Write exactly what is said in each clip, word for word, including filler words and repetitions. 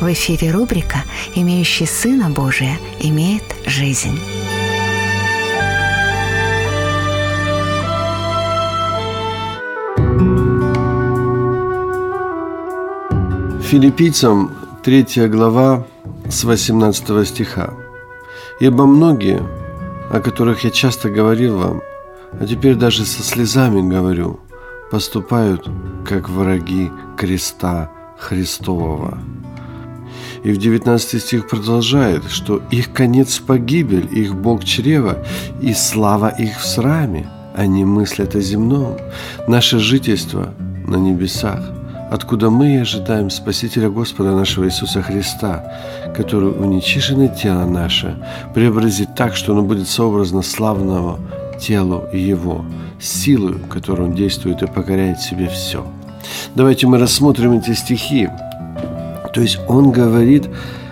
В эфире рубрика «Имеющий Сына Божия имеет жизнь». Филиппийцам третья глава с восемнадцатого стиха. «Ибо многие, о которых я часто говорил вам, а теперь даже со слезами говорю, поступают как враги креста Христового». И в девятнадцатый стих продолжает, что их конец погибель, их Бог чрева, и слава их в сраме. Они мыслят о земном, наше жительство на небесах, откуда мы и ожидаем Спасителя Господа нашего Иисуса Христа, который уничиженное тело наше преобразит так, что оно будет сообразно славному телу Его, силою, которой Он действует и покоряет себе все. Давайте мы рассмотрим эти стихи. То есть он говорит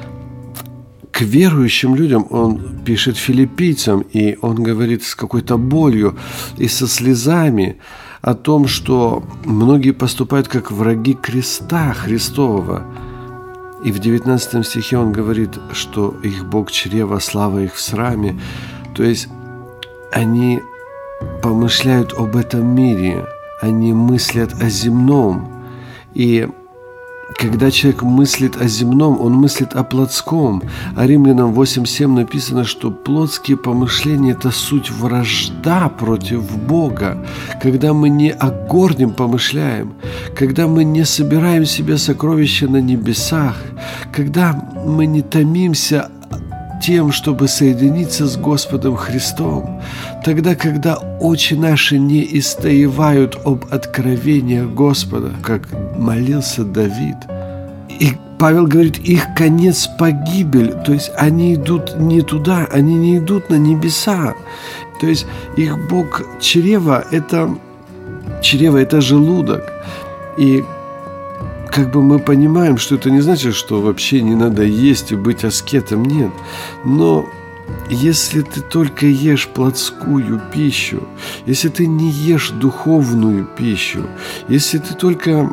к верующим людям, он пишет филиппийцам, и он говорит с какой-то болью и со слезами о том, что многие поступают как враги креста Христового. И в девятнадцатом стихе он говорит, что их Бог чрева, слава их в сраме. То есть они помышляют об этом мире, они мыслят о земном. И когда человек мыслит о земном, он мыслит о плотском. А Римлянам восемь семь написано, что плотские помышления – это суть вражда против Бога. Когда мы не о горнем помышляем, когда мы не собираем себе сокровища на небесах, когда мы не томимся тем, чтобы соединиться с Господом Христом, тогда, когда очи наши не истоевают об откровениях Господа, как молился Давид. И Павел говорит, их конец погибель, то есть они идут не туда, они не идут на небеса. То есть их Бог чрева – это чрево, это желудок. И как бы мы понимаем, что это не значит, что вообще не надо есть и быть аскетом, нет. Но если ты только ешь плотскую пищу, если ты не ешь духовную пищу, если ты только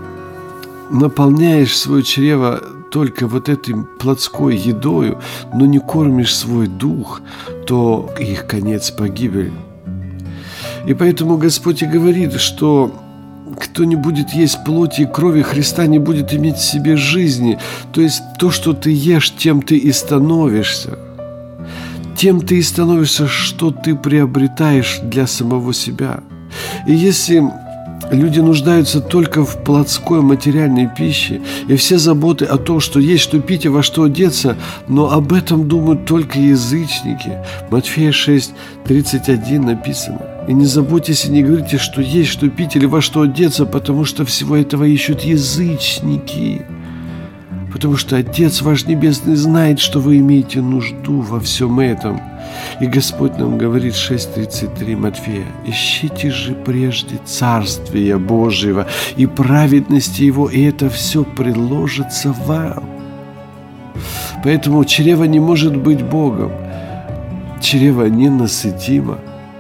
наполняешь свое чрево только вот этой плотской едою, но не кормишь свой дух, то их конец погибель. И поэтому Господь и говорит, что кто не будет есть плоти и крови Христа, не будет иметь в себе жизни. То есть то, что ты ешь, тем ты и становишься. Тем ты и становишься, что ты приобретаешь для самого себя. И если люди нуждаются только в плотской материальной пище, и все заботы о том, что есть, что пить и во что одеться, но об этом думают только язычники. Матфея шесть тридцать один написано. «И не заботьтесь и не говорите, что есть, что пить или во что одеться, потому что всего этого ищут язычники. Потому что Отец ваш Небесный знает, что вы имеете нужду во всем этом». И Господь нам говорит, шесть тридцать три Матфея, «Ищите же прежде Царствия Божьего и праведности Его, и это все приложится вам». Поэтому чрево не может быть Богом. Чрево ненасытимо.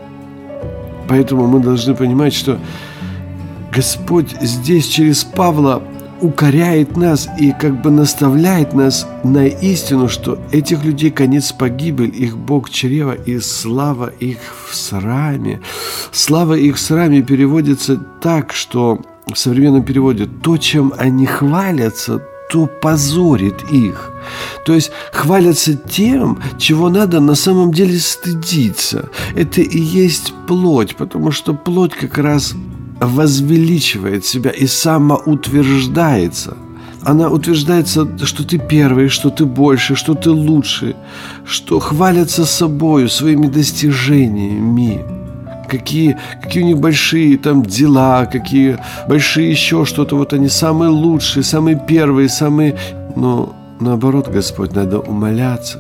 Поэтому мы должны понимать, что Господь здесь через Павла укоряет нас и как бы наставляет нас на истину, что этих людей конец погибель, их Бог чрева и слава их в сраме. Слава их в сраме переводится так, что в современном переводе то, чем они хвалятся, то позорит их. То есть хвалятся тем, чего надо на самом деле стыдиться. Это и есть плоть, потому что плоть как раз возвеличивает себя и самоутверждается. Она утверждается, что ты первый, что ты больше, что ты лучше, что хвалятся собою, своими достижениями. Какие, какие у них большие там дела, какие большие еще что-то. Вот они самые лучшие, самые первые, самые... Но наоборот, Господь, надо умоляться.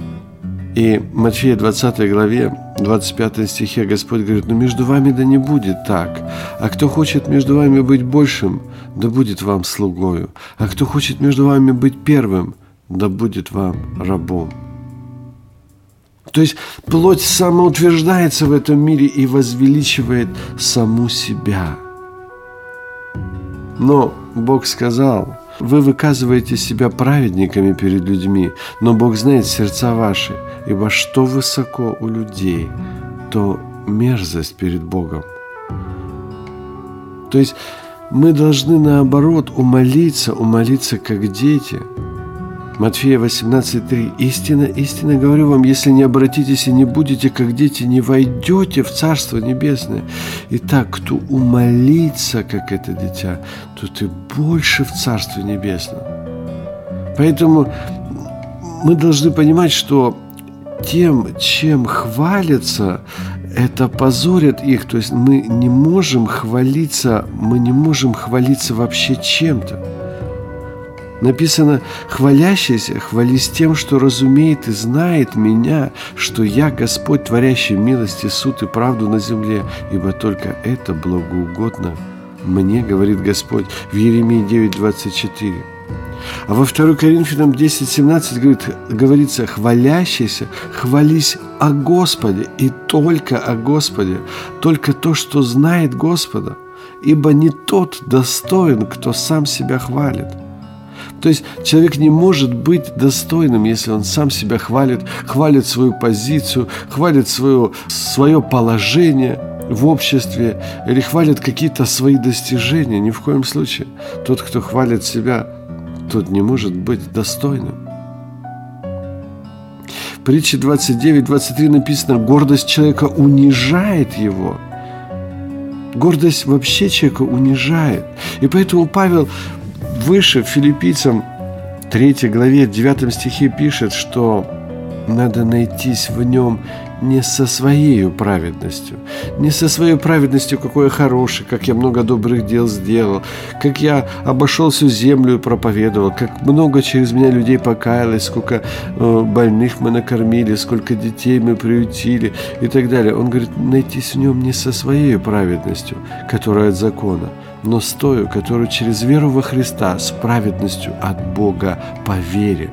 И в Матфея двадцатой главе, двадцать пятом стихе Господь говорит, но между вами да не будет так. А кто хочет между вами быть большим, да будет вам слугою. А кто хочет между вами быть первым, да будет вам рабом. То есть плоть самоутверждается в этом мире и возвеличивает саму себя. Но Бог сказал, Вы выказываете себя праведниками перед людьми, но Бог знает сердца ваши, ибо что высоко у людей, то мерзость перед Богом. То есть мы должны, наоборот, умолиться, умолиться как дети. Матфея восемнадцать три. «Истинно, истинно говорю вам, если не обратитесь и не будете как дети, не войдете в Царство Небесное. Итак, кто умолится, как это дитя, тот и больше в Царстве Небесном». Поэтому мы должны понимать, что тем, чем хвалятся, это позорит их. То есть мы не можем хвалиться, мы не можем хвалиться вообще чем-то. Написано: «Хвалящийся, хвались тем, что разумеет и знает меня, что я Господь, творящий милость и суд и правду на земле, ибо только это благоугодно мне, говорит Господь». В Иеремии девять двадцать четыре. А во второе Коринфянам десять семнадцать говорит, говорится: «Хвалящийся, хвались о Господе, и только о Господе, только то, что знает Господа, ибо не тот достоин, кто сам себя хвалит». То есть человек не может быть достойным, если он сам себя хвалит, хвалит свою позицию, хвалит свое, свое положение в обществе или хвалит какие-то свои достижения. Ни в коем случае. Тот, кто хвалит себя, тот не может быть достойным. В притче двадцать девять двадцать три написано: «Гордость человека унижает его». Гордость вообще человека унижает. И поэтому Павел выше в Филиппийцам третьей главе, девятом стихе пишет, что надо найтись в нем не со своей праведностью, не со своей праведностью, какой я хороший, как я много добрых дел сделал, как я обошел всю землю и проповедовал, как много через меня людей покаялось, сколько э, больных мы накормили, сколько детей мы приютили и так далее. Он говорит, найтись в нем не со своей праведностью, которая от закона, но с той, которую через веру во Христа, с праведностью от Бога по вере.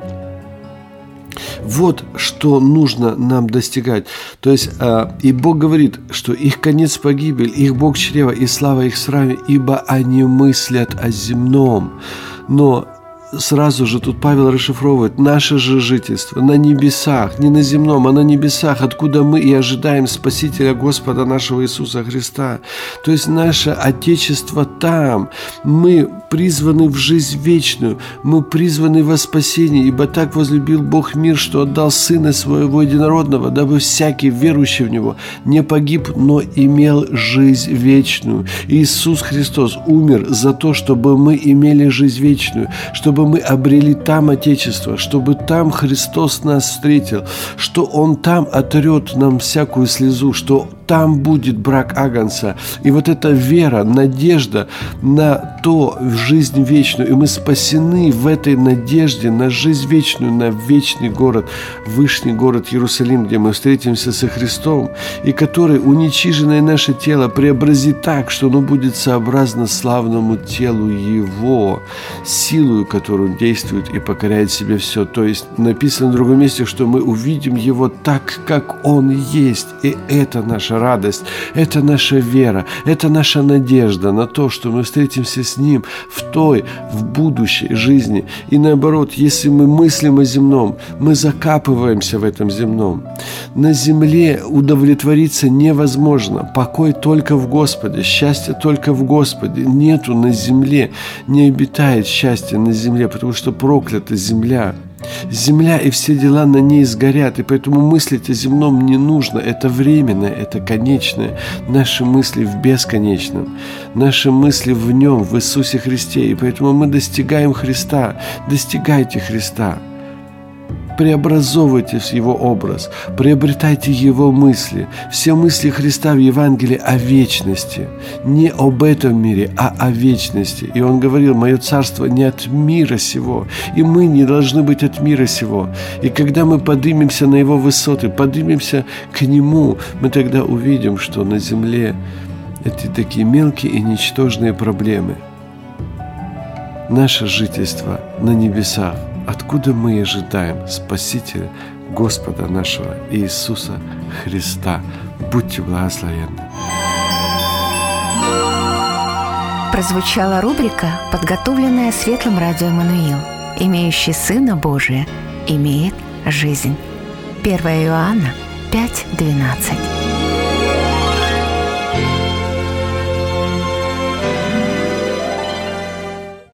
Вот что нужно нам достигать. То есть, э, и Бог говорит, что их конец погибель, их Бог чрева, и слава их сраме, ибо они мыслят о земном. Но сразу же тут Павел расшифровывает: наше же жительство на небесах, не на земном, а на небесах, откуда мы и ожидаем Спасителя Господа нашего Иисуса Христа. То есть наше Отечество там. Мы призваны в жизнь вечную, мы призваны во спасение, ибо так возлюбил Бог мир, что отдал Сына Своего Единородного, дабы всякий верующий в Него не погиб, но имел жизнь вечную. Иисус Христос умер за то, чтобы мы имели жизнь вечную, чтобы мы обрели там Отечество, чтобы там Христос нас встретил, что Он там отрет нам всякую слезу, что там будет брак Агнца. И вот эта вера, надежда на то, в жизнь вечную, и мы спасены в этой надежде на жизнь вечную, на вечный город, вышний город Иерусалим, где мы встретимся со Христом, и который уничиженное наше тело преобразит так, что оно будет сообразно славному телу Его, силою, которую Он действует и покоряет себе все. То есть написано в другом месте, что мы увидим Его так, как Он есть. И это наша радость, это наша вера, это наша надежда на то, что мы встретимся с Ним в той, в будущей жизни. И наоборот, если мы мыслим о земном, мы закапываемся в этом земном. На земле удовлетвориться невозможно. Покой только в Господе, счастье только в Господе. Нету на земле, не обитает счастья на земле, потому что проклята земля. Земля и все дела на ней сгорят, и поэтому мыслить о земном не нужно. Это временное, это конечное. Наши мысли в бесконечном, наши мысли в Нем, в Иисусе Христе. И поэтому мы достигаем Христа. Достигайте Христа. Преобразовывайтесь в Его образ, приобретайте Его мысли. Все мысли Христа в Евангелии о вечности. Не об этом мире, а о вечности. И Он говорил: «Мое царство не от мира сего». И мы не должны быть от мира сего. И когда мы поднимемся на Его высоты, поднимемся к Нему, мы тогда увидим, что на земле эти такие мелкие и ничтожные проблемы. Наше жительство на небесах, откуда мы ожидаем Спасителя Господа нашего Иисуса Христа. Будьте благословенны. прозвучала рубрика, подготовленная Светлым радио «Эммануил». Имеющий Сына Божия имеет жизнь. первое Иоанна пять двенадцать.